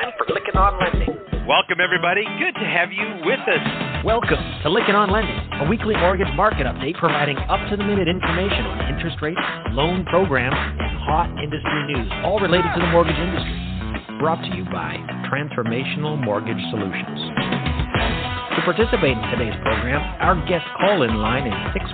time for Lykken on Lending. Welcome, everybody. Good to have you with us. Welcome to Lykken on Lending, a weekly mortgage market update providing up-to-the-minute information on interest rates, loan programs, and hot industry news, all related to the mortgage industry. Brought to you by Transformational Mortgage Solutions. To participate in today's program, our guest call-in line is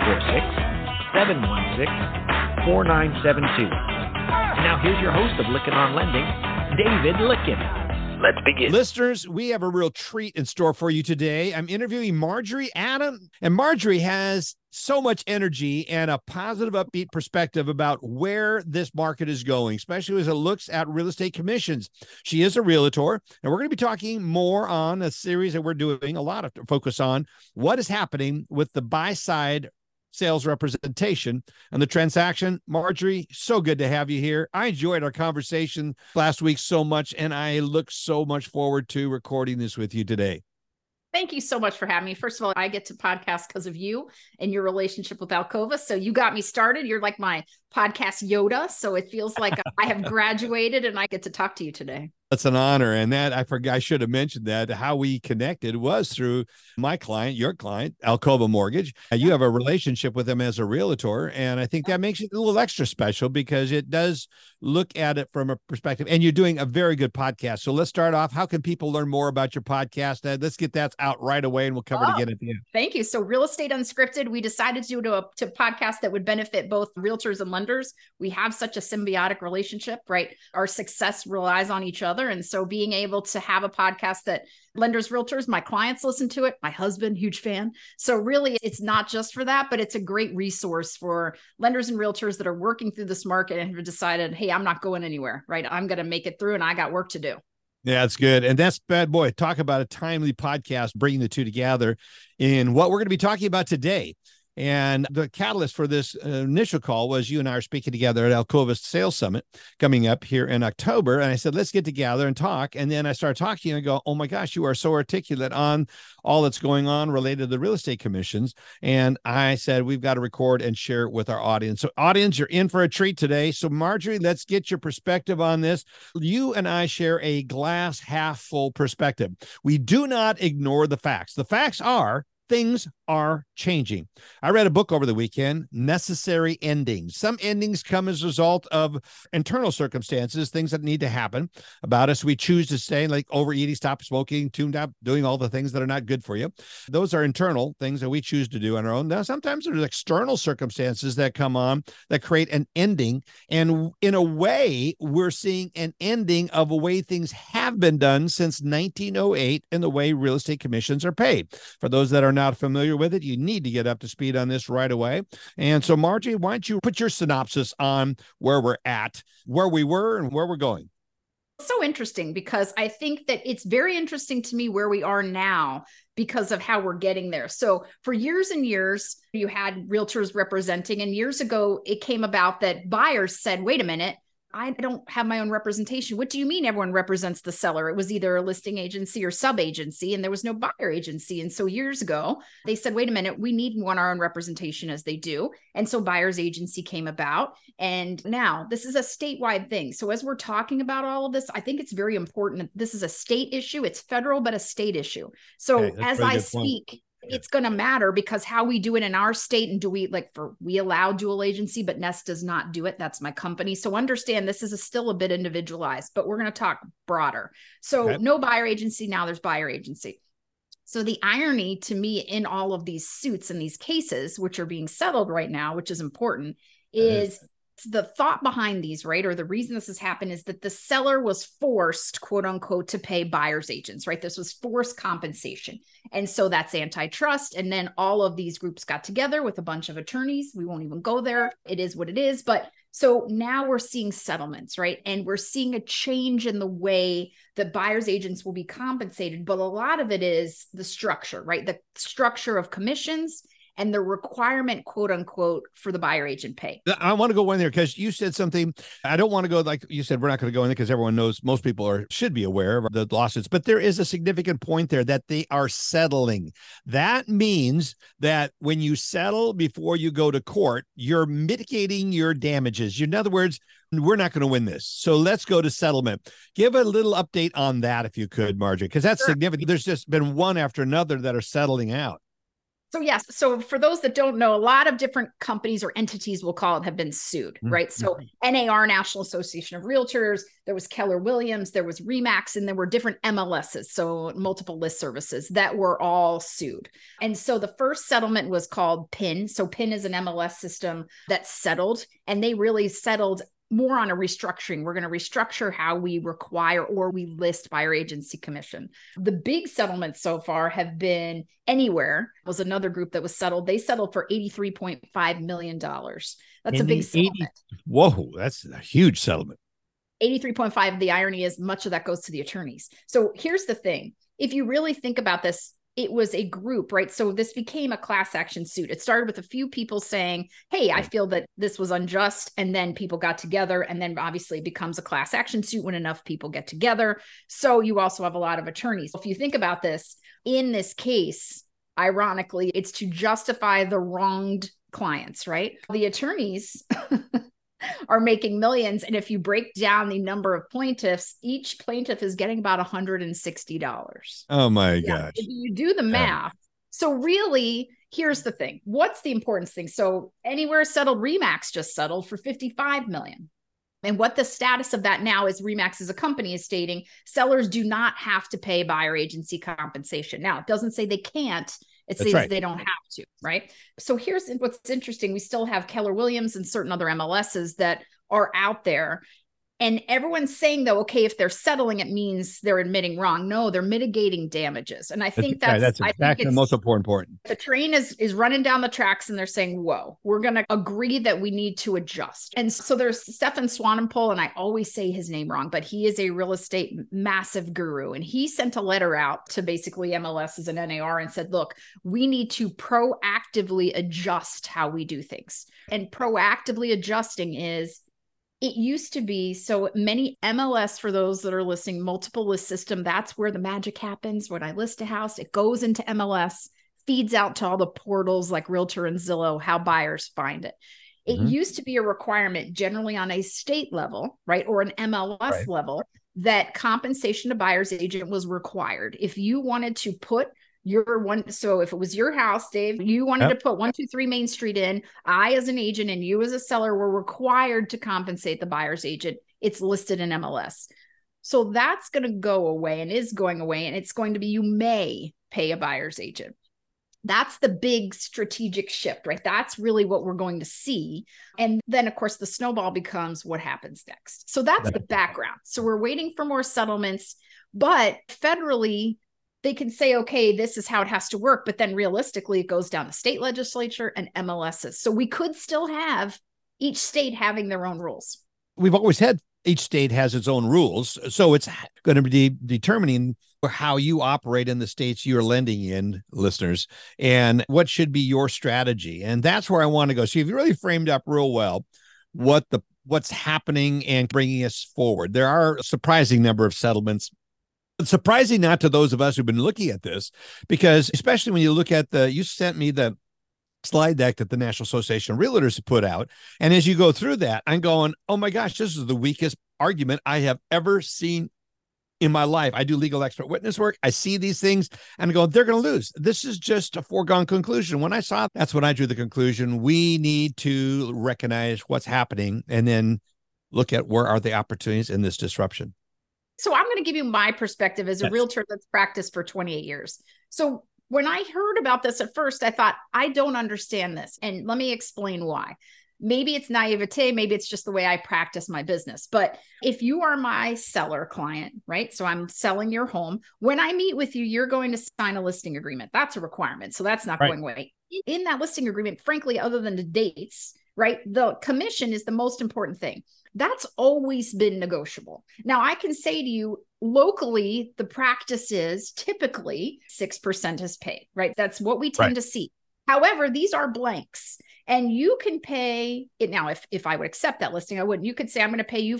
646-716-4972. And now here's your host of Lykken on Lending, David Lykken. Let's begin. Listeners, we have a real treat in store for you today. I'm interviewing Marjorie Adam, and Marjorie has so much energy and a positive, upbeat perspective about where this market is going, especially as it looks at real estate commissions. She is a realtor, and we're going to be talking more on a series that we're doing, a lot of focus on what is happening with the buy-side sales representation and the transaction. Marjorie, so good to have you here. I enjoyed our conversation last week so much, and I look so much forward to recording this with you today. Thank you so much for having me. First of all, I get to podcast because of you and your relationship with Alcova. So you got me started. You're like my podcast Yoda. So it feels like I have graduated and I get to talk to you today. That's an honor. And that I forgot, I should have mentioned that how we connected was through my client, your client, Alcova Mortgage. You have a relationship with them as a realtor. And I think that makes it a little extra special because it does look at it from a perspective. And you're doing a very good podcast. So let's start off. How can people learn more about your podcast? Let's get that out right away and we'll cover it again at the end. Thank you. So Real Estate Unscripted, we decided to do a podcast that would benefit both realtors and lenders. We have such a symbiotic relationship, right? Our success relies on each other. And so being able to have a podcast that lenders, realtors, my clients listen to it, my husband, huge fan. So really it's not just for that, but it's a great resource for lenders and realtors that are working through this market and have decided, hey, I'm not going anywhere, right? I'm going to make it through and I got work to do. Yeah, it's good. And that's bad boy. Talk about a timely podcast, bringing the two together in what we're going to be talking about today. And the catalyst for this initial call was you and I are speaking together at Alcova's Sales Summit coming up here in October. And I said, let's get together and talk. And then I started talking to you and I go, oh my gosh, you are so articulate on all that's going on related to the real estate commissions. And I said, we've got to record and share it with our audience. So audience, you're in for a treat today. So Marjorie, let's get your perspective on this. You and I share a glass half full perspective. We do not ignore the facts. The facts are things are changing. I read a book over the weekend, Necessary Endings. Some endings come as a result of internal circumstances, things that need to happen about us. We choose to stay, like overeating, stop smoking, tuned up, doing all the things that are not good for you. Those are internal things that we choose to do on our own. Now, sometimes there's external circumstances that come on that create an ending. And in a way, we're seeing an ending of a way things have been done since 1908 and the way real estate commissions are paid. For those that are not familiar with it, you need to get up to speed on this right away. And so, Margie, why don't you put your synopsis on where we're at, where we were, and where we're going? So interesting, because I think that it's very interesting to me where we are now because of how we're getting there. So for years and years, you had realtors representing, and years ago, it came about that buyers said, wait a minute, I don't have my own representation. What do you mean everyone represents the seller? It was either a listing agency or sub-agency, and there was no buyer agency. And so years ago, they said, wait a minute, we need our own representation, as they do. And so buyer's agency came about. And now this is a statewide thing. So as we're talking about all of this, I think it's very important. This is a state issue. It's federal, but a state issue. So as I speak, it's going to matter because how we do it in our state, and we allow dual agency, but Nest does not do it. That's my company. So understand this is still a bit individualized, but we're going to talk broader. So no buyer agency. Now there's buyer agency. So the irony to me in all of these suits and these cases, which are being settled right now, which is important, is the thought behind these, right? Or the reason this has happened is that the seller was forced, quote unquote, to pay buyer's agents, right? This was forced compensation. And so that's antitrust. And then all of these groups got together with a bunch of attorneys. We won't even go there. It is what it is. But so now we're seeing settlements, right? And we're seeing a change in the way that buyer's agents will be compensated. But a lot of it is the structure, right? The structure of commissions and the requirement, quote unquote, for the buyer agent pay. I want to go in there because you said something. I don't want to go like you said, we're not going to go in there because everyone knows, most people should be aware of the lawsuits, but there is a significant point there that they are settling. That means that when you settle before you go to court, you're mitigating your damages. In other words, we're not going to win this. So let's go to settlement. Give a little update on that if you could, Marjorie, because that's significant. There's just been one after another that are settling out. So yes. So for those that don't know, a lot of different companies or entities, we'll call it, have been sued, right? So NAR, National Association of Realtors, there was Keller Williams, there was RE/MAX, and there were different MLSs, so multiple list services, that were all sued. And so the first settlement was called PIN. So PIN is an MLS system that settled, and they really settled more on a restructuring. We're going to restructure how we require or we list buyer agency commission. The big settlements so far have been Anywhere was another group that was settled. They settled for $83.5 million. That's a big settlement. Whoa, that's a huge settlement. 83.5. The irony is much of that goes to the attorneys. So here's the thing. If you really think about this, it was a group, right? So this became a class action suit. It started with a few people saying, hey, I feel that this was unjust. And then people got together, and then obviously it becomes a class action suit when enough people get together. So you also have a lot of attorneys. If you think about this, in this case, ironically, it's to justify the wronged clients, right? The attorneys are making millions. And if you break down the number of plaintiffs, each plaintiff is getting about $160. Oh my gosh. If you do the math. So really, here's the thing. What's the important thing? So Anywhere settled, RE/MAX just settled for $55 million. And what the status of that now is, RE/MAX as a company is stating sellers do not have to pay buyer agency compensation. Now, it doesn't say they can't. It says they don't have to, right? So here's what's interesting. We still have Keller Williams and certain other MLSs that are out there. And everyone's saying, though, okay, if they're settling, it means they're admitting wrong. No, they're mitigating damages. And I think that's exactly the most important. The train is running down the tracks, and they're saying, whoa, we're going to agree that we need to adjust. And so there's Stefan Swanepoel, and I always say his name wrong, but he is a real estate massive guru. And he sent a letter out to basically MLSs and NAR and said, look, we need to proactively adjust how we do things. And proactively adjusting is, it used to be so many MLS, for those that are listening, multiple list system. That's where the magic happens. When I list a house, it goes into MLS, feeds out to all the portals like Realtor and Zillow, how buyers find it. It used to be a requirement generally on a state level, right? Or an MLS level, that compensation to buyer's agent was required. If you wanted to put so if it was your house, Dave, you wanted to put 123 Main Street in, I as an agent and you as a seller were required to compensate the buyer's agent. It's listed in MLS. So that's going to go away and is going away. And it's going to be, you may pay a buyer's agent. That's the big strategic shift, right? That's really what we're going to see. And then, of course, the snowball becomes what happens next. So that's the background. So we're waiting for more settlements, but federally, they can say, okay, this is how it has to work. But then realistically, it goes down to state legislature and MLSs. So we could still have each state having their own rules. We've always had each state has its own rules. So it's going to be determining how you operate in the states you're lending in, listeners, and what should be your strategy. And that's where I want to go. So you've really framed up real well what's happening and bringing us forward. There are a surprising number of settlements. It's surprising not to those of us who've been looking at this, because especially when you look at you sent me the slide deck that the National Association of Realtors put out. And as you go through that, I'm going, oh my gosh, this is the weakest argument I have ever seen in my life. I do legal expert witness work. I see these things and I go, they're going to lose. This is just a foregone conclusion. When I saw it, that's when I drew the conclusion. We need to recognize what's happening and then look at where are the opportunities in this disruption. So I'm going to give you my perspective as a realtor that's practiced for 28 years. So when I heard about this at first, I thought, I don't understand this. And let me explain why. Maybe it's naivete. Maybe it's just the way I practice my business. But if you are my seller client, right? So I'm selling your home. When I meet with you, you're going to sign a listing agreement. That's a requirement. So that's not going away. In that listing agreement, frankly, other than the dates, right? The commission is the most important thing. That's always been negotiable. Now, I can say to you, locally, the practice is typically 6% is paid, right? That's what we tend to see. However, these are blanks and you can pay it. Now, if I would accept that listing, I wouldn't. You could say, I'm going to pay you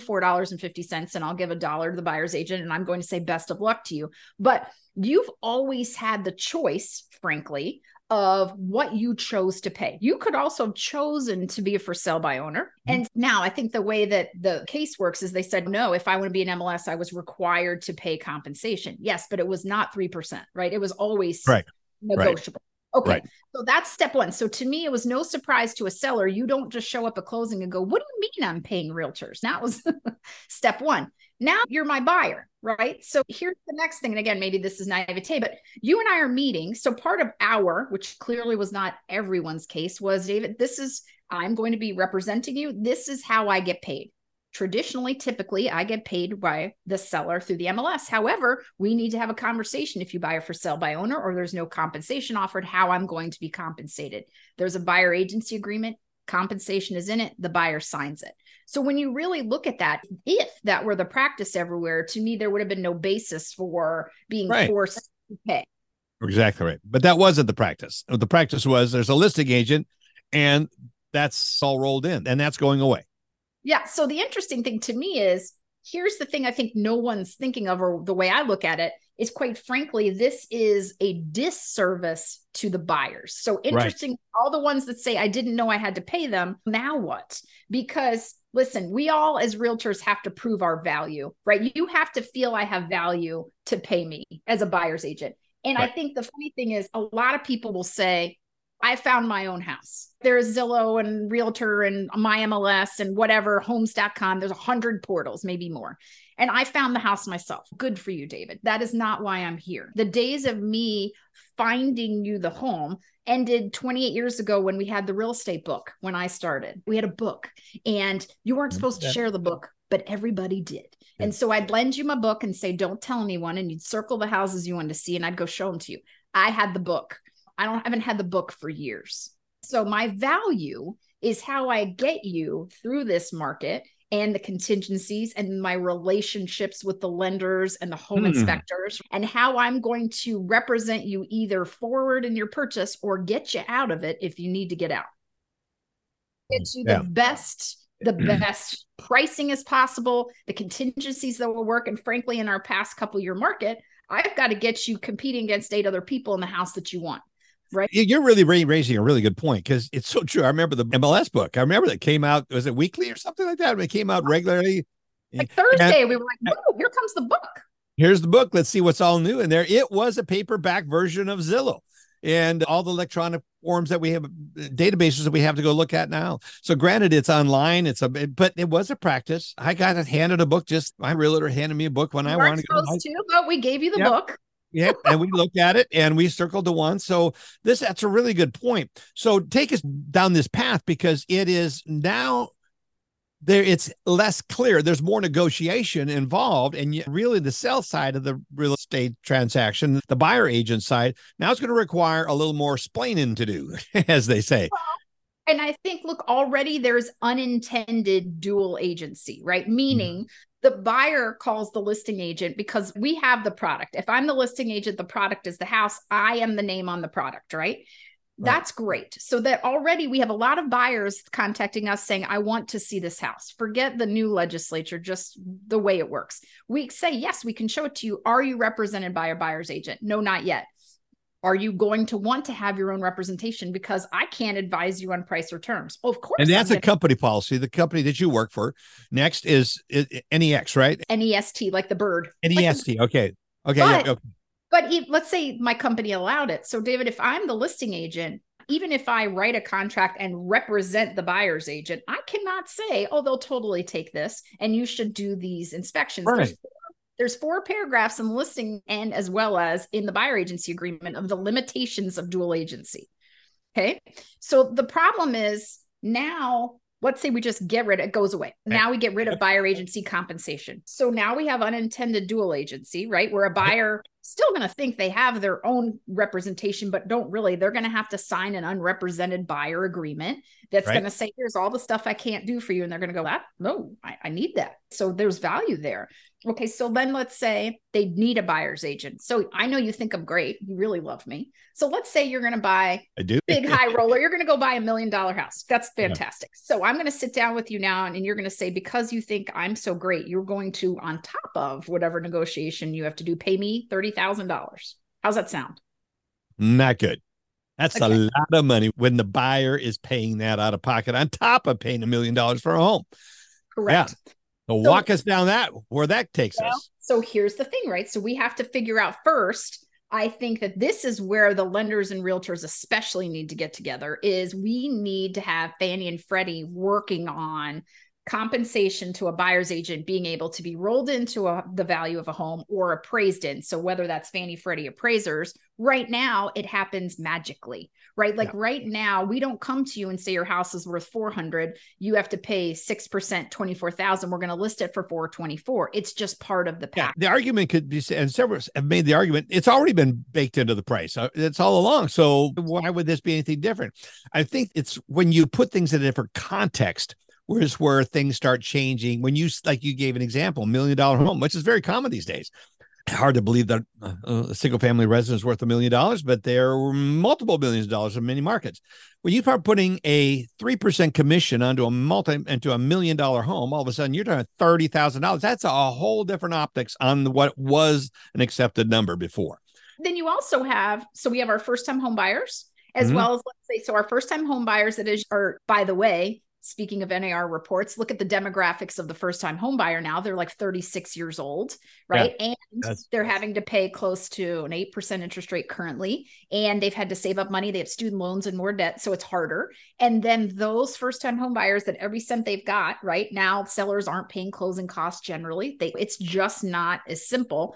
$4.50 and I'll give $1 to the buyer's agent and I'm going to say best of luck to you. But you've always had the choice, frankly, of what you chose to pay. You could also have chosen to be a for sale by owner. And now I think the way that the case works is they said, no, if I want to be an MLS, I was required to pay compensation. Yes, but it was not 3%, right? It was always negotiable. Right. Okay. Right. So that's step one. So to me, it was no surprise to a seller. You don't just show up at closing and go, what do you mean I'm paying realtors? That was step one. Now you're my buyer, right? So here's the next thing. And again, maybe this is naivete, but you and I are meeting. So part of which clearly was not everyone's case, was, David, I'm going to be representing you. This is how I get paid. Traditionally, typically, I get paid by the seller through the MLS. However, we need to have a conversation if you buy for sale by owner or there's no compensation offered, how I'm going to be compensated. There's a buyer agency agreement. Compensation is in it. The buyer signs it. So when you really look at that, if that were the practice everywhere, to me, there would have been no basis for being forced to pay. Exactly right. But that wasn't the practice. The practice was there's a listing agent and that's all rolled in and that's going away. Yeah. So the interesting thing to me is, here's the thing I think no one's thinking of, or the way I look at it is, quite frankly, this is a disservice to the buyers. So interesting, all the ones that say, I didn't know I had to pay them. Now what? Because listen, we all as realtors have to prove our value, right? You have to feel I have value to pay me as a buyer's agent. And I think the funny thing is, a lot of people will say, I found my own house. There's Zillow and Realtor and My MLS and whatever, homes.com. There's 100 portals, maybe more. And I found the house myself. Good for you, David. That is not why I'm here. The days of me finding you the home ended 28 years ago when we had the real estate book. When I started, we had a book and you weren't supposed to share the book, but everybody did. And so I'd lend you my book and say, don't tell anyone. And you'd circle the houses you wanted to see and I'd go show them to you. I had the book. I haven't had the book for years. So my value is how I get you through this market and the contingencies and my relationships with the lenders and the home inspectors, and how I'm going to represent you either forward in your purchase or get you out of it if you need to get out. Get you the best pricing as possible, the contingencies that will work. And frankly, in our past couple year market, I've got to get you competing against 8 other people in the house that you want. Right. You're really raising a really good point, because it's so true. I remember the MLS book. I remember that came out, was it weekly or something like that? It came out regularly. Like Thursday, we were like, whoa, here comes the book. Here's the book. Let's see what's all new in there. It was a paperback version of Zillow and all the electronic forms that we have, databases that we have to go look at now. So granted, it's online. But it was a practice. I got handed a book. My realtor handed me a book when I wanted to go. But we gave you the book. Yeah, and we looked at it and we circled the one. So that's a really good point. So take us down this path, because it is now there. It's less clear. There's more negotiation involved, and really the sell side of the real estate transaction, the buyer agent side, now it's going to require a little more splaining to do, as they say. And I think, look, already there's unintended dual agency, right? Meaning the buyer calls the listing agent because we have the product. If I'm the listing agent, the product is the house. I am the name on the product, right? That's great. So that already we have a lot of buyers contacting us saying, I want to see this house. Forget the new legislature, just the way it works. We say, yes, we can show it to you. Are you represented by a buyer's agent? No, not yet. Are you going to want to have your own representation? Because I can't advise you on price or terms. Of course. And that's a company policy. The company that you work for next is NEX, right? NEST, like the bird. NEST. Okay. But let's say my company allowed it. So David, if I'm the listing agent, even if I write a contract and represent the buyer's agent, I cannot say, oh, they'll totally take this and you should do these inspections. Right. There's 4 paragraphs in the listing and as well as in the buyer agency agreement of the limitations of dual agency. Okay. So the problem is now, let's say we just get rid of it, goes away. Now we get rid of buyer agency compensation. So now we have unintended dual agency, right? Where a buyer still going to think they have their own representation, but don't really. They're going to have to sign an unrepresented buyer agreement that's going to say, here's all the stuff I can't do for you. And they're going to go, no, I need that. So there's value there. Okay, so then let's say they need a buyer's agent. So I know you think I'm great. You really love me. So let's say you're going to buy I do. big high roller. You're going to go buy $1 million house. That's fantastic. Yeah. So I'm going to sit down with you now and you're going to say, because you think I'm so great, you're going to, on top of whatever negotiation you have to do, pay me $30,000. How's that sound? Not good. That's a lot of money when the buyer is paying that out of pocket on top of paying $1 million for a home. Correct. Yeah. So walk us down where that takes us. So here's the thing, right? So we have to figure out first, I think that this is where the lenders and realtors especially need to get together, is we need to have Fannie and Freddie working on compensation to a buyer's agent being able to be rolled into the value of a home or appraised in. So whether that's Fannie, Freddie appraisers, right now it happens magically, right? Like right now, we don't come to you and say your house is worth 400. You have to pay 6%, 24,000. We're going to list it for 424. It's just part of the package. The argument could be, and several have made the argument, it's already been baked into the price. It's all along. So why would this be anything different? I think it's when you put things in a different context, where things start changing. When you, like you gave an example, $1 million home, which is very common these days. Hard to believe that a single family residence is worth $1 million, but there are multiple millions of dollars in many markets. When you start putting a 3% commission into a $1 million home, all of a sudden you're talking $30,000. That's a whole different optics on what was an accepted number before. Then you also have, so we have our first time home buyers as well as, let's say, so our first time home buyers are, by the way, speaking of NAR reports, look at the demographics of the first-time home buyer now. They're like 36 years old, right? Yeah, and they're having to pay close to an 8% interest rate currently, and they've had to save up money. They have student loans and more debt, so it's harder. And then those first-time home buyers that every cent they've got, right now, sellers aren't paying closing costs generally. It's just not as simple.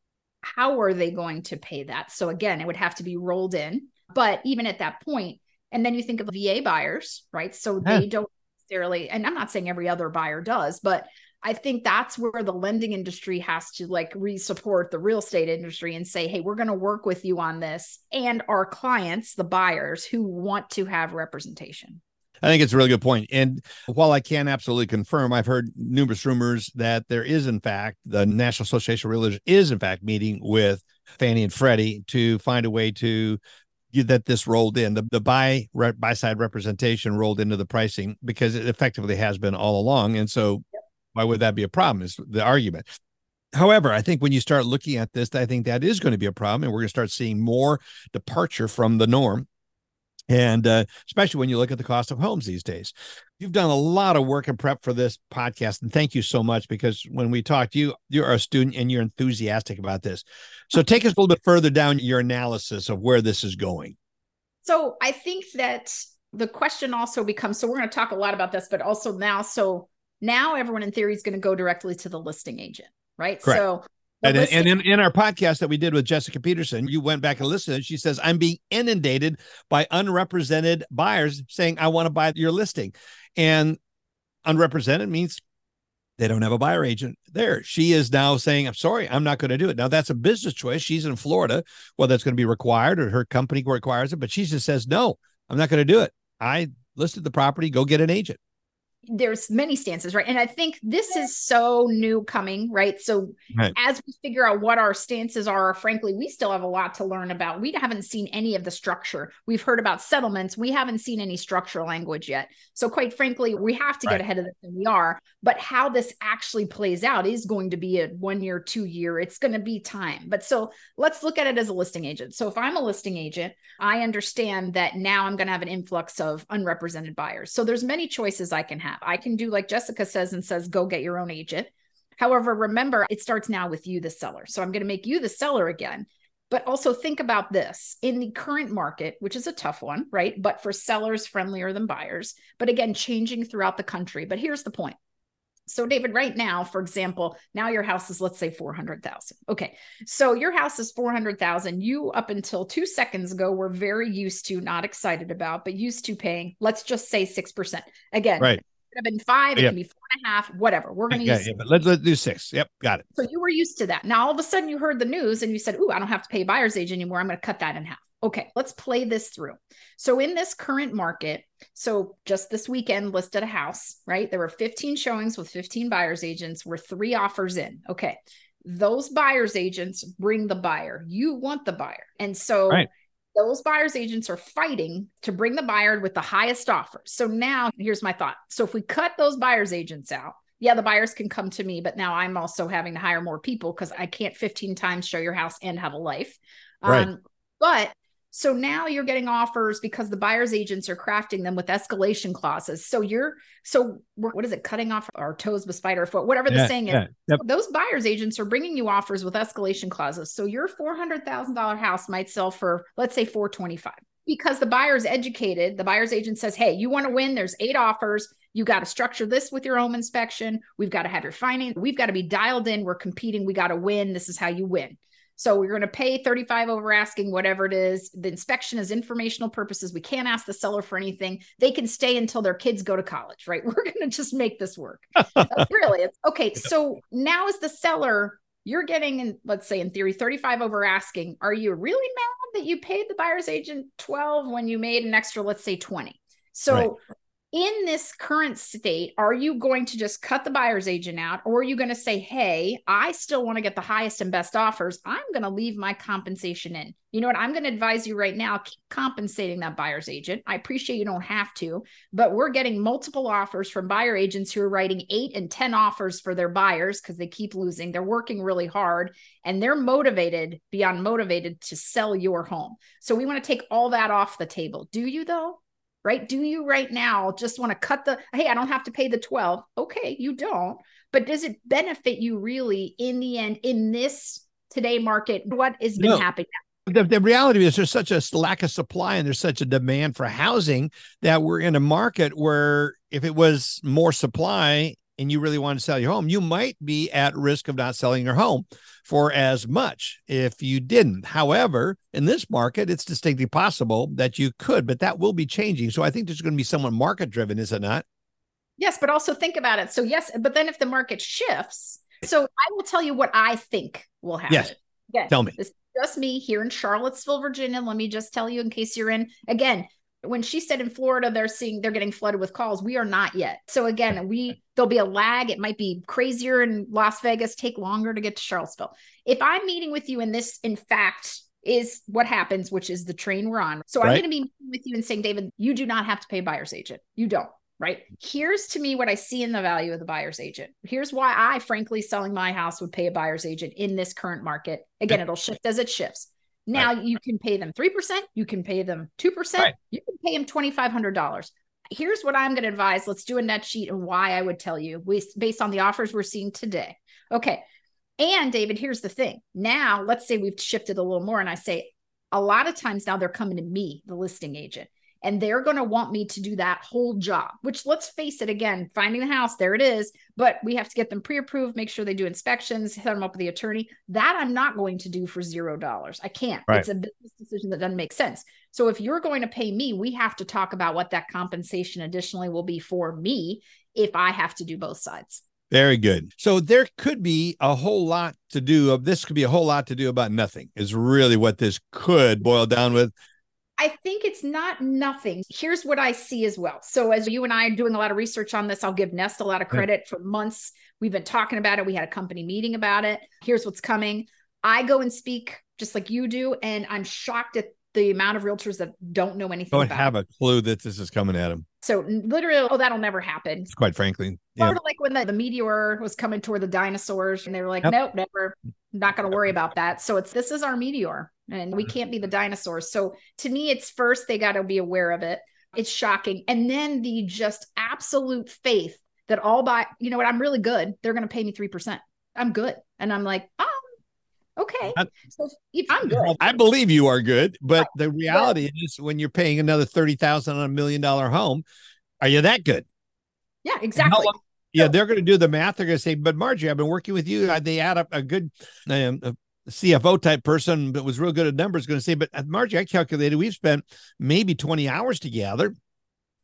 How are they going to pay that? So again, it would have to be rolled in. But even at that point, and then you think of VA buyers, right? So they don't necessarily, and I'm not saying every other buyer does, but I think that's where the lending industry has to like re-support the real estate industry and say, hey, we're going to work with you on this. And our clients, the buyers who want to have representation. I think it's a really good point. And while I can't absolutely confirm, I've heard numerous rumors that there is, in fact, the National Association of Realtors is, in fact, meeting with Fannie and Freddie to find a way to that this rolled in, the buy-side representation rolled into the pricing, because it effectively has been all along. And so why would that be a problem is the argument. However, I think when you start looking at this, I think that is going to be a problem, and we're going to start seeing more departure from the norm. And especially when you look at the cost of homes these days. You've done a lot of work and prep for this podcast, and thank you so much, because when we talked to you, you're a student and you're enthusiastic about this. So take us a little bit further down your analysis of where this is going. So I think that the question also becomes, so we're going to talk a lot about this, but also now everyone in theory is going to go directly to the listing agent, right? Correct. So and in our podcast that we did with Jessica Peterson, you went back and listened, and she says, I'm being inundated by unrepresented buyers saying, I want to buy your listing. And unrepresented means they don't have a buyer agent there. She is now saying, I'm sorry, I'm not going to do it. Now, that's a business choice. She's in Florida. Well, that's going to be required, or her company requires it. But she just says, no, I'm not going to do it. I listed the property. Go get an agent. There's many stances, right? And I think this is so new coming, right? So as we figure out what our stances are, frankly, we still have a lot to learn about. We haven't seen any of the structure. We've heard about settlements. We haven't seen any structural language yet. So quite frankly, we have to get ahead of this, and we are. But how this actually plays out is going to be a 1 year, 2 year. It's going to be time. But so let's look at it as a listing agent. So if I'm a listing agent, I understand that now I'm going to have an influx of unrepresented buyers. So there's many choices I can have. I can do like Jessica says and says, go get your own agent. However, remember, it starts now with you, the seller. So I'm going to make you the seller again. But also think about this in the current market, which is a tough one, right? But for sellers friendlier than buyers, but again, changing throughout the country. But here's the point. So David, right now, for example, now your house is, let's say, 400,000. Okay. So your house is 400,000. You, up until 2 seconds ago, were very used to, not excited about, but used to paying, let's just say 6%. Again, right. could have been 5. It Yeah. can be 4.5, whatever. We're going to Yeah, use. yeah, but let's do 6. Yep, got it. So you were used to that. Now, all of a sudden you heard the news and you said, ooh, I don't have to pay a buyer's agent anymore. I'm going to cut that in half. Okay, let's play this through. So in this current market, so just this weekend listed a house, right? There were 15 showings with 15 buyer's agents. We're 3 offers in. Okay. Those buyer's agents bring the buyer. You want the buyer. And so those buyer's agents are fighting to bring the buyer with the highest offer. So now here's my thought. So if we cut those buyer's agents out, yeah, the buyers can come to me, but now I'm also having to hire more people because I can't 15 times show your house and have a life. Right. But so now you're getting offers because the buyer's agents are crafting them with escalation clauses. So what is it? Cutting off our toes with spider foot, whatever the saying is. Yep. Those buyer's agents are bringing you offers with escalation clauses. So your $400,000 house might sell for, let's say, $425,000 because the buyer's educated. The buyer's agent says, hey, you want to win? There's 8 offers. You got to structure this with your home inspection. We've got to have your finance. We've got to be dialed in. We're competing. We got to win. This is how you win. So we're going to pay 35 over asking, whatever it is. The inspection is informational purposes. We can't ask the seller for anything. They can stay until their kids go to college, right? We're going to just make this work. Really? It's okay. So now as the seller, you're getting, in, let's say in theory, 35 over asking. Are you really mad that you paid the buyer's agent 12 when you made an extra, let's say 20? So in this current state, are you going to just cut the buyer's agent out, or are you going to say, hey, I still want to get the highest and best offers. I'm going to leave my compensation in. You know what? I'm going to advise you right now, keep compensating that buyer's agent. I appreciate you don't have to, but we're getting multiple offers from buyer agents who are writing 8 and 10 offers for their buyers because they keep losing. They're working really hard and they're motivated, beyond motivated, to sell your home. So we want to take all that off the table. Do you though? Right? Do you right now just want to cut hey, I don't have to pay the 12. Okay, you don't. But does it benefit you really in the end in this today market? What has been happening? The reality is there's such a lack of supply and there's such a demand for housing that we're in a market where if it was more supply and you really want to sell your home, you might be at risk of not selling your home for as much if you didn't. However, in this market, it's distinctly possible that you could, but that will be changing. So I think there's going to be somewhat market driven, is it not? Yes, but also think about it. So yes, but then if the market shifts, so I will tell you what I think will happen. Yes. Again, tell me. This is just me here in Charlottesville, Virginia. Let me just tell you in case you're in, again, when she said in Florida, they're getting flooded with calls. We are not yet. So again, there'll be a lag. It might be crazier in Las Vegas, take longer to get to Charlottesville. If I'm meeting with you and this, in fact, is what happens, which is the train we're on. So I'm going to be meeting with you and saying, David, you do not have to pay a buyer's agent. You don't. Right? Here's to me what I see in the value of the buyer's agent. Here's why I, frankly, selling my house would pay a buyer's agent in this current market. Again, it'll shift as it shifts. Now you can pay them 3%, you can pay them 2%, you can pay them $2,500. Here's what I'm going to advise. Let's do a net sheet and why I would tell you based on the offers we're seeing today. Okay. And David, here's the thing. Now, let's say we've shifted a little more and I say, a lot of times now they're coming to me, the listing agent, and they're going to want me to do that whole job, which let's face it, again, finding the house, there it is, but we have to get them pre-approved, make sure they do inspections, set them up with the attorney. That I'm not going to do for $0. I can't. It's a business decision that doesn't make sense. So if you're going to pay me, we have to talk about what that compensation additionally will be for me if I have to do both sides. Very good. So there could be a whole lot to do. This could be a whole lot to do about nothing is really what this could boil down with. I think it's not nothing. Here's what I see as well. So as you and I are doing a lot of research on this, I'll give Nest a lot of credit. For months. We've been talking about it. We had a company meeting about it. Here's what's coming. I go and speak just like you do. And I'm shocked at the amount of realtors that don't know anything about it. Don't have a clue that this is coming at them. So literally, that'll never happen. Quite frankly. Sort of like when the meteor was coming toward the dinosaurs and they were like, nope, never, not going to worry about that. So this is our meteor and we can't be the dinosaurs. So to me, it's first, they got to be aware of it. It's shocking. And then the just absolute faith that you know what, I'm really good. They're going to pay me 3%. I'm good. And I'm like, okay. So if I'm good. I believe you are good, but the reality is when you're paying another $30,000 on $1 million home, are you that good? Yeah, exactly. Yeah, they're going to do the math. They're going to say, but Margie, I've been working with you. They add up a good CFO type person that was real good at numbers going to say, but Margie, I calculated we've spent maybe 20 hours together.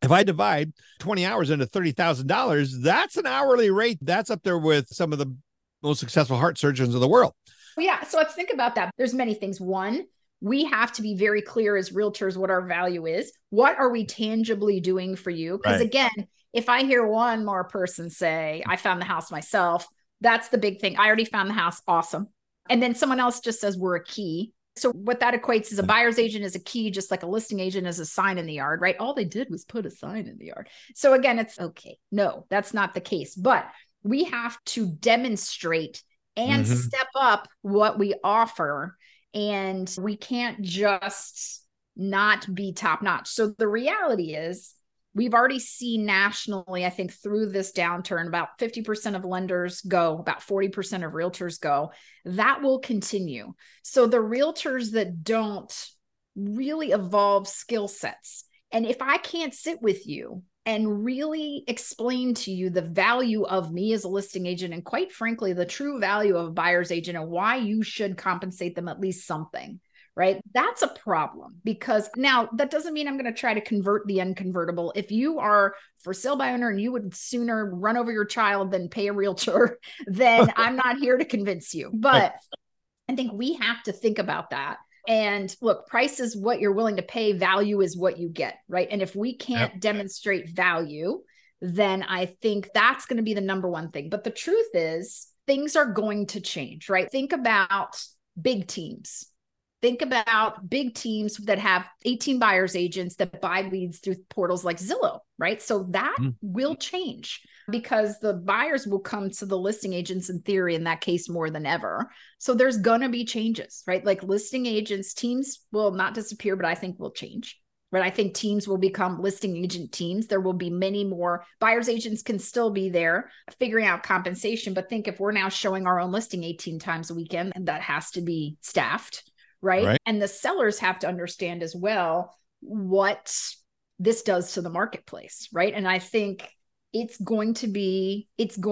If I divide 20 hours into $30,000, that's an hourly rate. That's up there with some of the most successful heart surgeons in the world. Yeah. So let's think about that. There's many things. One, we have to be very clear as realtors what our value is. What are we tangibly doing for you? Because again, if I hear one more person say, I found the house myself, that's the big thing. I already found the house. Awesome. And then someone else just says we're a key. So what that equates is a buyer's agent is a key, just like a listing agent is a sign in the yard, right? All they did was put a sign in the yard. So again, it's okay. No, that's not the case. But we have to demonstrate and step up what we offer. And we can't just not be top notch. So the reality is we've already seen nationally, I think through this downturn, about 50% of lenders go, about 40% of realtors go. That will continue. So the realtors that don't really evolve skill sets. And if I can't sit with you and really explain to you the value of me as a listing agent, and quite frankly, the true value of a buyer's agent and why you should compensate them at least something, right? That's a problem, because now that doesn't mean I'm going to try to convert the unconvertible. If you are for sale by owner and you would sooner run over your child than pay a realtor, then I'm not here to convince you. But I think we have to think about that. And look, price is what you're willing to pay. Value is what you get, right? And if we can't demonstrate value, then I think that's going to be the number one thing. But the truth is things are going to change, right? Think about big teams. Think about big teams that have 18 buyer's agents that buy leads through portals like Zillow, right? So that will change because the buyers will come to the listing agents in theory in that case more than ever. So there's going to be changes, right? Like listing agents, teams will not disappear, but I think will change, right? I think teams will become listing agent teams. There will be many more. Buyer's agents can still be there figuring out compensation, but think if we're now showing our own listing 18 times a weekend, and that has to be staffed. Right. And the sellers have to understand as well what this does to the marketplace. Right. And I think it's going to be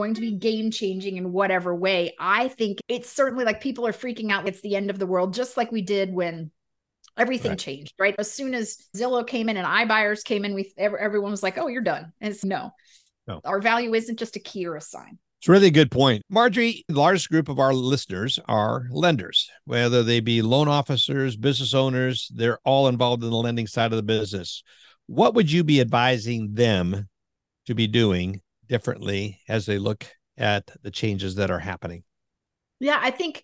game changing in whatever way. I think it's certainly like people are freaking out. It's the end of the world, just like we did when everything changed. Right. As soon as Zillow came in and iBuyers came in, everyone was like, oh, you're done. And it's no, our value isn't just a key or a sign. It's really a good point. Marjorie, the largest group of our listeners are lenders, whether they be loan officers, business owners, they're all involved in the lending side of the business. What would you be advising them to be doing differently as they look at the changes that are happening? Yeah, I think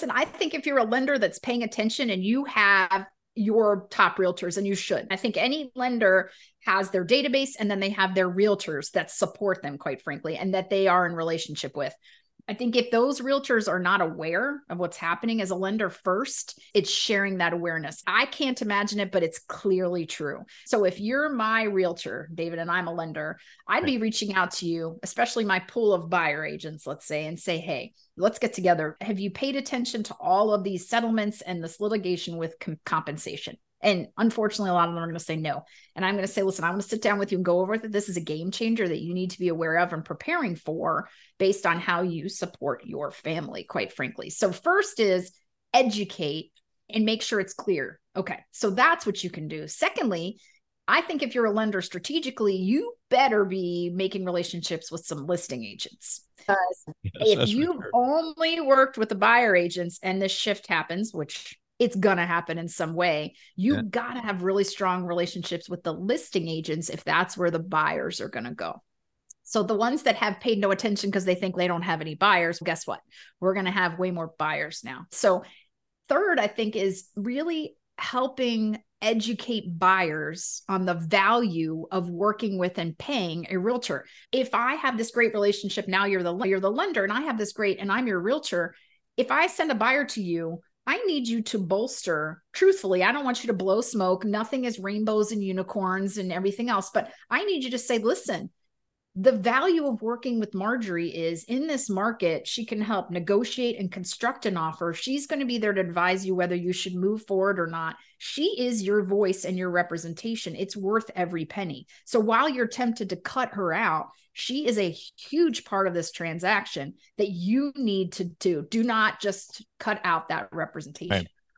if you're a lender that's paying attention and you have your top realtors, and you should. I think any lender has their database and then they have their realtors that support them, quite frankly, and that they are in relationship with. I think if those realtors are not aware of what's happening as a lender first, it's sharing that awareness. I can't imagine it, but it's clearly true. So if you're my realtor, David, and I'm a lender, I'd be reaching out to you, especially my pool of buyer agents, let's say, and say, hey, let's get together. Have you paid attention to all of these settlements and this litigation with compensation? And unfortunately, a lot of them are going to say no. And I'm going to say, listen, I'm going to sit down with you and go over that. This is a game changer that you need to be aware of and preparing for based on how you support your family, quite frankly. So first is educate and make sure it's clear. Okay, so that's what you can do. Secondly, I think if you're a lender strategically, you better be making relationships with some listing agents. Because if you've only worked with the buyer agents and this shift happens, which it's going to happen in some way, you got to have really strong relationships with the listing agents if that's where the buyers are going to go. So the ones that have paid no attention because they think they don't have any buyers, guess what? We're going to have way more buyers now. So third, I think, is really helping educate buyers on the value of working with and paying a realtor. If I have this great relationship, now you're the lender, and I have this great, and I'm your realtor. If I send a buyer to you, I need you to bolster, truthfully, I don't want you to blow smoke. Nothing is rainbows and unicorns and everything else, but I need you to say, listen, the value of working with Marjorie is in this market, she can help negotiate and construct an offer. She's going to be there to advise you whether you should move forward or not. She is your voice and your representation. It's worth every penny. So while you're tempted to cut her out, she is a huge part of this transaction that you need to do. Do not just cut out that representation.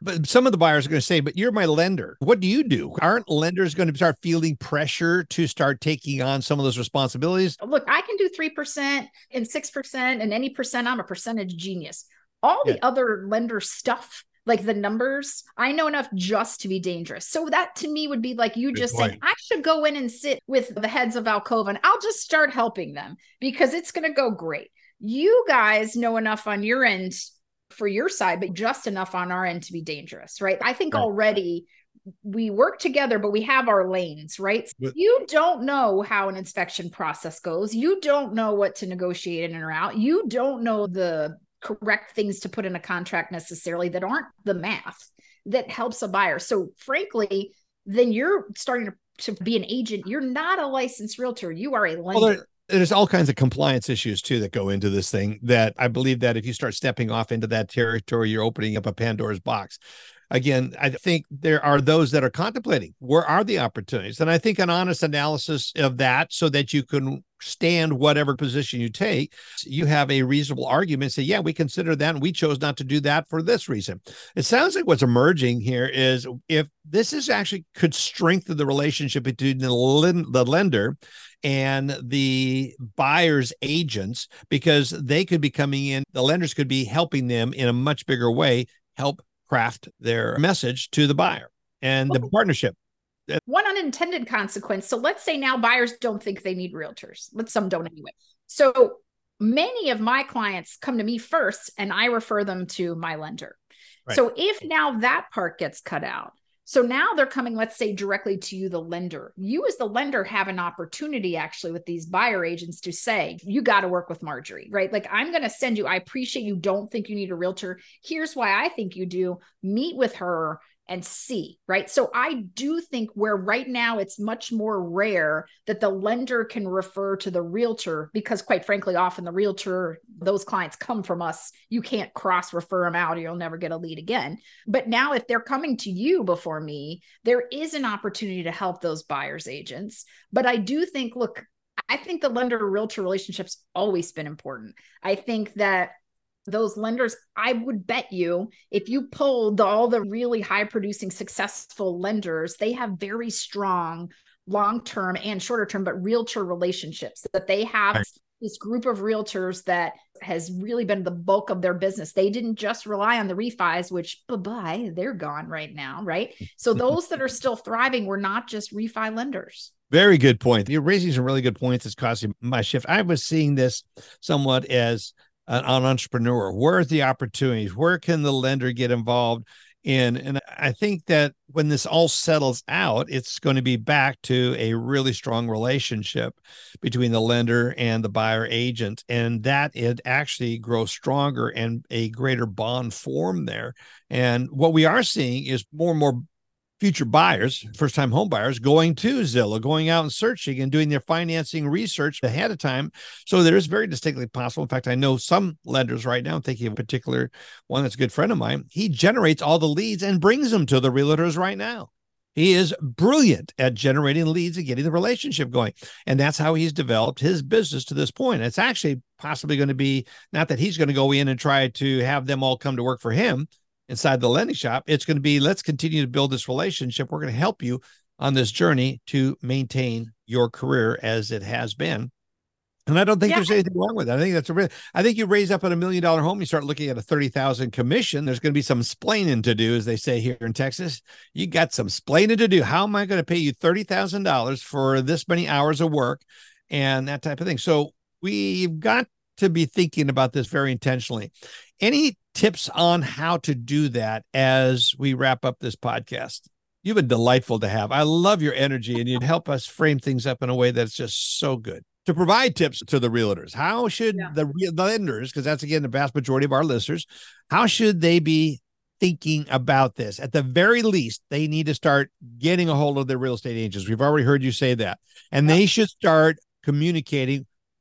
But some of the buyers are going to say, but you're my lender. What do you do? Aren't lenders going to start feeling pressure to start taking on some of those responsibilities? Look, I can do 3% and 6% and any percent. I'm a percentage genius. All the other lender stuff, like the numbers, I know enough just to be dangerous. So that to me would be like you just saying, I should go in and sit with the heads of Alcova and I'll just start helping them because it's going to go great. You guys know enough on your end for your side, but just enough on our end to be dangerous, right? I think already we work together, but we have our lanes, right? You don't know how an inspection process goes. You don't know what to negotiate in or out. You don't know the correct things to put in a contract necessarily that aren't the math that helps a buyer. So frankly, then you're starting to be an agent. You're not a licensed realtor. You are a lender. Well, there's all kinds of compliance issues too that go into this thing that I believe that if you start stepping off into that territory, you're opening up a Pandora's box. Again, I think there are those that are contemplating where are the opportunities. And I think an honest analysis of that so that you can stand whatever position you take, you have a reasonable argument. Say, yeah, we consider that and we chose not to do that for this reason. It sounds like what's emerging here is if this is actually could strengthen the relationship between the lender and the buyer's agents, because they could be coming in, the lenders could be helping them in a much bigger way, help craft their message to the buyer and the partnership. One unintended consequence. So let's say now buyers don't think they need realtors. Some don't anyway. So many of my clients come to me first and I refer them to my lender. Right. So if now that part gets cut out, so now they're coming, let's say directly to you, the lender. You as the lender have an opportunity actually with these buyer agents to say, you got to work with Marjorie, right? Like I'm going to send you, I appreciate you don't think you need a realtor. Here's why I think you do. Meet with her and see, right? So I do think where right now it's much more rare that the lender can refer to the realtor because quite frankly, often the realtor, those clients come from us. You can't cross refer them out or you'll never get a lead again. But now if they're coming to you before me, there is an opportunity to help those buyers agents. But I do think, look, I think the lender realtor relationship's always been important. I think that those lenders, I would bet you, if you pulled all the really high producing successful lenders, they have very strong long-term and shorter term, but realtor relationships that they have. This group of realtors that has really been the bulk of their business. They didn't just rely on the refis, which bye-bye, they're gone right now, right? So those that are still thriving were not just refi lenders. Very good point. You're raising some really good points. It's causing my shift. I was seeing this somewhat as an entrepreneur. Where are the opportunities? Where can the lender get involved in? And I think that when this all settles out, it's going to be back to a really strong relationship between the lender and the buyer agent, and that it actually grows stronger and a greater bond form there. And what we are seeing is more and more future buyers, first-time home buyers, going to Zillow, going out and searching and doing their financing research ahead of time. So there is very distinctly possible. In fact, I know some lenders right now, I'm thinking of a particular one that's a good friend of mine. He generates all the leads and brings them to the realtors right now. He is brilliant at generating leads and getting the relationship going. And that's how he's developed his business to this point. It's actually possibly going to be, not that he's going to go in and try to have them all come to work for him inside the lending shop. It's going to be, let's continue to build this relationship. We're going to help you on this journey to maintain your career as it has been. And I don't think there's anything wrong with that. I think that's I think you raise up at $1 million home, you start looking at a 30,000 commission. There's going to be some splaining to do, as they say here in Texas. You got some splaining to do. How am I going to pay you $30,000 for this many hours of work and that type of thing? So we've got to be thinking about this very intentionally. Any tips on how to do that as we wrap up this podcast? You've been delightful to have. I love your energy, and you'd help us frame things up in a way that's just so good. To provide tips to the realtors, how should the lenders, because that's, again, the vast majority of our listeners, how should they be thinking about this? At the very least, they need to start getting a hold of their real estate agents. We've already heard you say that. And they should start communicating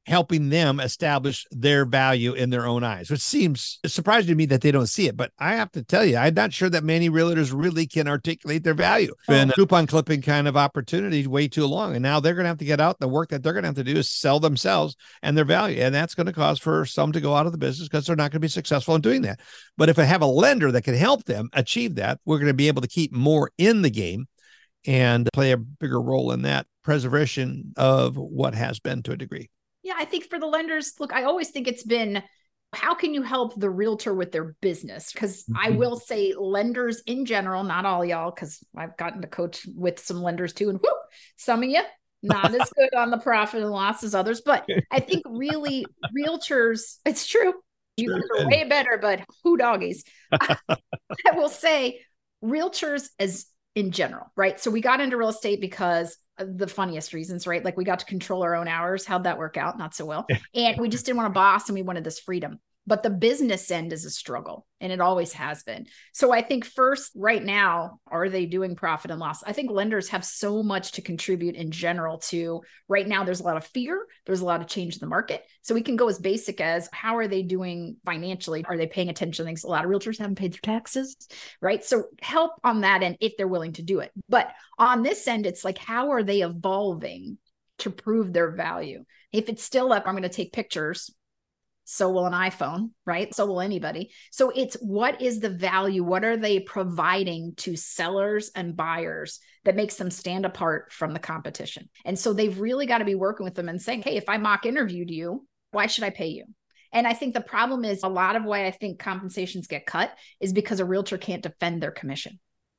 helping them establish their value in their own eyes, which seems surprising to me that they don't see it. But I have to tell you, I'm not sure that many realtors really can articulate their value. It's been a coupon clipping kind of opportunity way too long. And now they're going to have to get out. The work that they're going to have to do is sell themselves and their value. And that's going to cause for some to go out of the business because they're not going to be successful in doing that. But if I have a lender that can help them achieve that, we're going to be able to keep more in the game and play a bigger role in that preservation of what has been to a degree. Yeah, I think for the lenders, look, I always think it's been, how can you help the realtor with their business? Because I will say lenders in general, not all y'all, because I've gotten to coach with some lenders too. And whoo, some of you not as good on the profit and loss as others. But I think really realtors, it's true. You guys are way better, but who doggies? I will say realtors as in general, right? So we got into real estate because of the funniest reasons, right? Like we got to control our own hours. How'd that work out? Not so well. And we just didn't want a boss and we wanted this freedom. But the business end is a struggle, and it always has been. So I think first, right now, are they doing profit and loss? I think lenders have so much to contribute in general to right now. There's a lot of fear. There's a lot of change in the market. So we can go as basic as how are they doing financially? Are they paying attention to things? A lot of realtors haven't paid their taxes, right? So help on that end if they're willing to do it. But on this end, it's like, how are they evolving to prove their value? If it's still up, I'm going to take pictures. So will an iPhone, right? So will anybody. So it's what is the value? What are they providing to sellers and buyers that makes them stand apart from the competition? And so they've really got to be working with them and saying, hey, if I mock interviewed you, why should I pay you? And I think the problem is a lot of why I think compensations get cut is because a realtor can't defend their commission.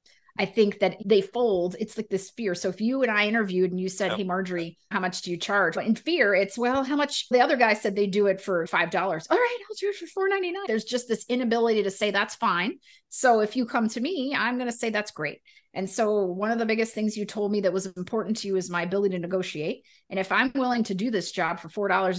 I think that they fold. It's like this fear. So if you and I interviewed and you said, hey, Marjorie, how much do you charge? In fear, it's, well, how much? The other guy said they do it for $5. All right, I'll do it for $4.99. There's just this inability to say that's fine. So if you come to me, I'm going to say that's great. And so one of the biggest things you told me that was important to you is my ability to negotiate. And if I'm willing to do this job for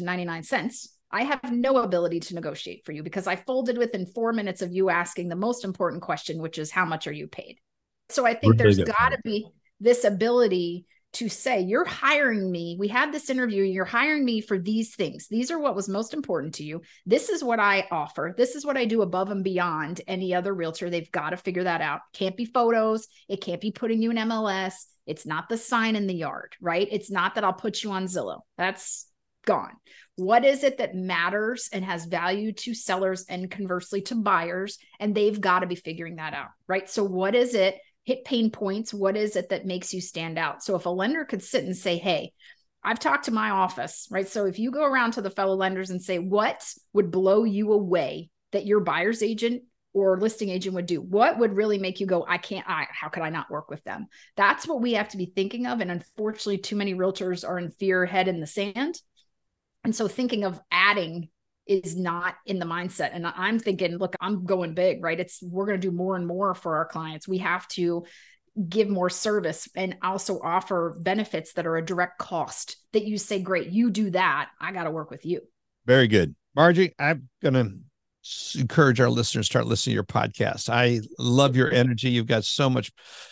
$4.99, I have no ability to negotiate for you because I folded within 4 minutes of you asking the most important question, which is how much are you paid? So I think there's got to be this ability to say, you're hiring me. We had this interview. You're hiring me for these things. These are what was most important to you. This is what I offer. This is what I do above and beyond any other realtor. They've got to figure that out. Can't be photos. It can't be putting you in MLS. It's not the sign in the yard, right? It's not that I'll put you on Zillow. That's gone. What is it that matters and has value to sellers and conversely to buyers? And they've got to be figuring that out, right? So what is it? Hit pain points. What is it that makes you stand out? So if a lender could sit and say, hey, I've talked to my office, right? So if you go around to the fellow lenders and say, what would blow you away that your buyer's agent or listing agent would do? What would really make you go, how could I not work with them? That's what we have to be thinking of. And unfortunately, too many realtors are in fear, head in the sand. And so thinking of adding is not in the mindset. And I'm thinking, look, I'm going big, right? We're going to do more and more for our clients. We have to give more service and also offer benefits that are a direct cost that you say, great, you do that. I got to work with you. Very good. Margie, I'm going to encourage our listeners to start listening to your podcast. I love your energy. You've got so much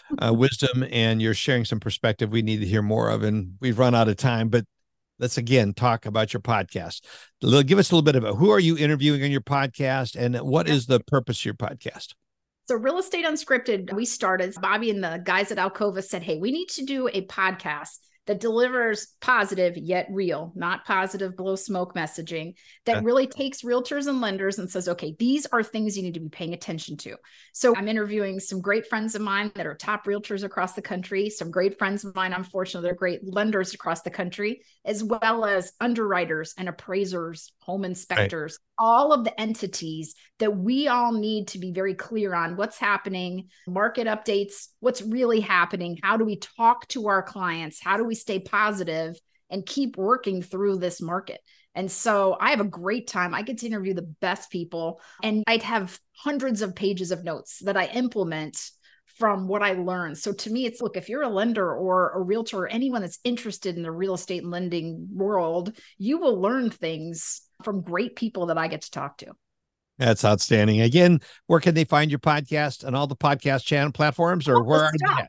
wisdom and you're sharing some perspective we need to hear more of. And we've run out of time, but let's again talk about your podcast. Give us a little bit about who are you interviewing on your podcast and what is the purpose of your podcast? So Real Estate Unscripted, we started, Bobby and the guys at Alcova said, hey, we need to do a podcast that delivers positive yet real, not positive blow smoke messaging that really takes realtors and lenders and says, okay, these are things you need to be paying attention to. So I'm interviewing some great friends of mine that are top realtors across the country, some great friends of mine, unfortunately, they're great lenders across the country, as well as underwriters and appraisers, home inspectors, all of the entities that we all need to be very clear on what's happening, market updates, what's really happening, how do we talk to our clients, how do we stay positive and keep working through this market. And so I have a great time. I get to interview the best people and I'd have hundreds of pages of notes that I implement from what I learned. So to me, it's, look, if you're a lender or a realtor or anyone that's interested in the real estate lending world, you will learn things from great people that I get to talk to. That's outstanding. Again, where can they find your podcast on all the podcast channel platforms or where are they at?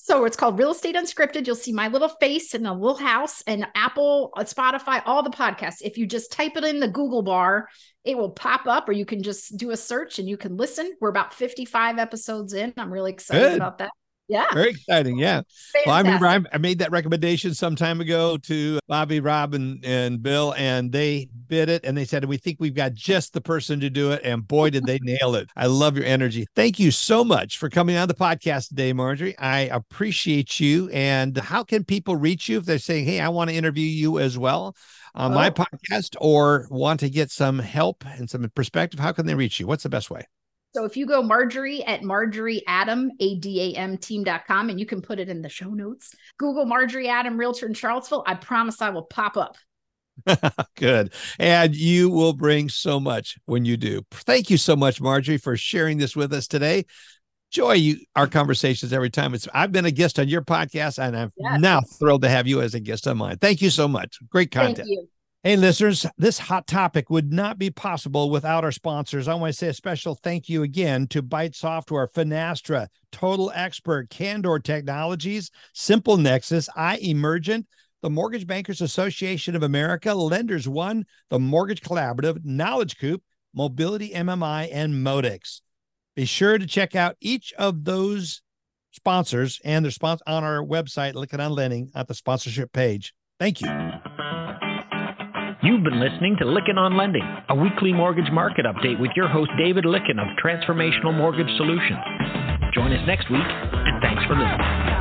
So it's called Real Estate Unscripted. You'll see my little face and a little house, and Apple, Spotify, all the podcasts. If you just type it in the Google bar, it will pop up, or you can just do a search and you can listen. We're about 55 episodes in. I'm really excited about that. Yeah. Very exciting. Yeah. Fantastic. Well, I remember I made that recommendation some time ago to Bobby, Rob, and Bill, and they bid it. And they said, we think we've got just the person to do it. And boy, did they nail it. I love your energy. Thank you so much for coming on the podcast today, Marjorie. I appreciate you. And how can people reach you if they're saying, hey, I want to interview you as well on my podcast, or want to get some help and some perspective? How can they reach you? What's the best way? So if you go Marjorie at MarjorieAdam, ADAM team.com, and you can put it in the show notes, Google Marjorie Adam Realtor in Charlottesville, I promise I will pop up. Good. And you will bring so much when you do. Thank you so much, Marjorie, for sharing this with us today. Enjoy our conversations every time. I've been a guest on your podcast, and I'm now thrilled to have you as a guest on mine. Thank you so much. Great content. Thank you. Hey, listeners, this hot topic would not be possible without our sponsors. I want to say a special thank you again to Byte Software, Finastra, Total Expert, Candor Technologies, Simple Nexus, iEmergent, the Mortgage Bankers Association of America, Lenders One, the Mortgage Collaborative, Knowledge Coop, Mobility MMI, and Modex. Be sure to check out each of those sponsors and their sponsor on our website, Lykken on Lending, at the sponsorship page. Thank you. You've been listening to Lykken on Lending, a weekly mortgage market update with your host, David Lykken of Transformational Mortgage Solutions. Join us next week, and thanks for listening.